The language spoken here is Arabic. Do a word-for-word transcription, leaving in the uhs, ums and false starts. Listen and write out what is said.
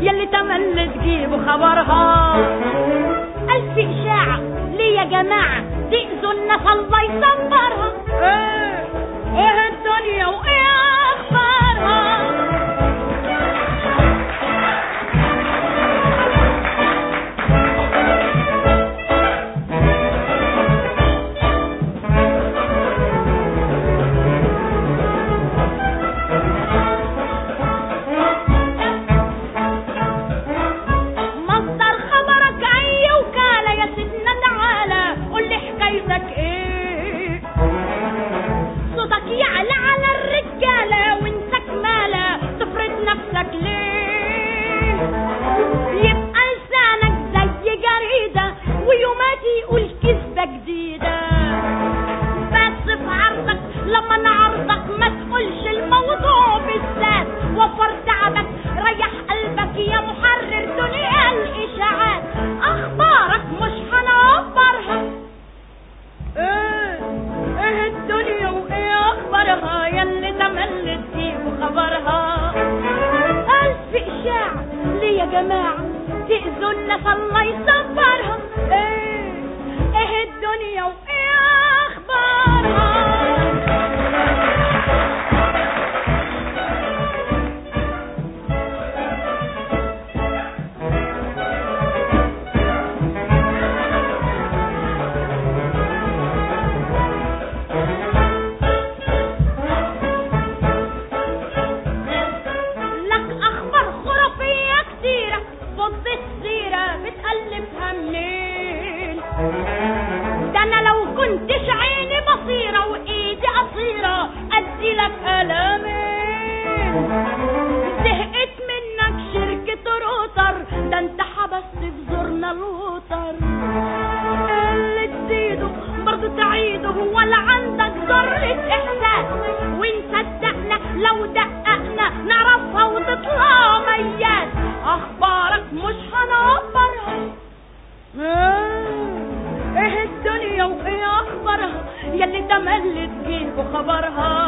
يلي تملي تجيبوا خبرها. ألف إشاعة ليه يا جماعة تأذوا الناس الله يصبرها. ايه ايه الدنيا وايه اخبارها. مصدر خبرك اي وكالة يا سيدنا تعالى قول لي حكايتك ايه. صوتك يعلى على الرجالة وانت كمالة تفرض نفسك ليه. يبقى لسانك زي جريدة ويوماتي يقول كذبة جديدة. بس في عرضك لما نعرضك ما تقولش الموضوع بالذات. وفر تعبك ريح قلبك يا محرر دنيا الاشاعات. اخبارك مش هنعبرها. ايه ايه الدنيا وايه اخبارها يلي تملي تجيبوا خبرها. الف اشاعة ليه يا جماعة تأذوا الناس الله يصبرها. ايه ايه الدنيا وايه اخبارها. لك اخبار خرافية كتيرة فض السيرة بتقلبها منين. ده انا لو كنتش عيني بصيرة وايدي قصيرة ادي لك الامين. زهقت منك شركة روتر ده انت حبست في زورنا الوتر. اللي تزيده برضو تعيده ولا عندك ذرة احساس. وانت صدقنا لو دققنا نعرفها وتطلع ميات. اخبارك مش هنعبرها. ايه الدنيا وايه اخبارها يلي تملي تجيبوا خبرها.